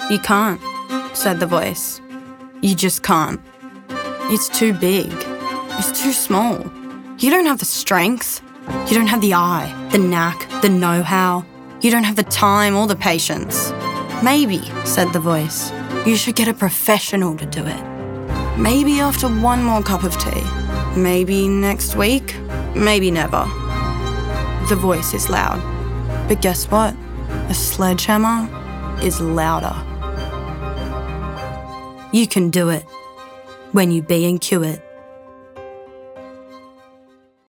You can't, said the voice. You just can't. It's too big. It's too small. You don't have the strength. You don't have the eye, the knack, the know-how. You don't have the time or the patience. Maybe, said the voice, you should get a professional to do it. Maybe after one more cup of tea. Maybe next week. Maybe never. The voice is loud. But guess what? A sledgehammer is louder. You can do it when you B&Q it.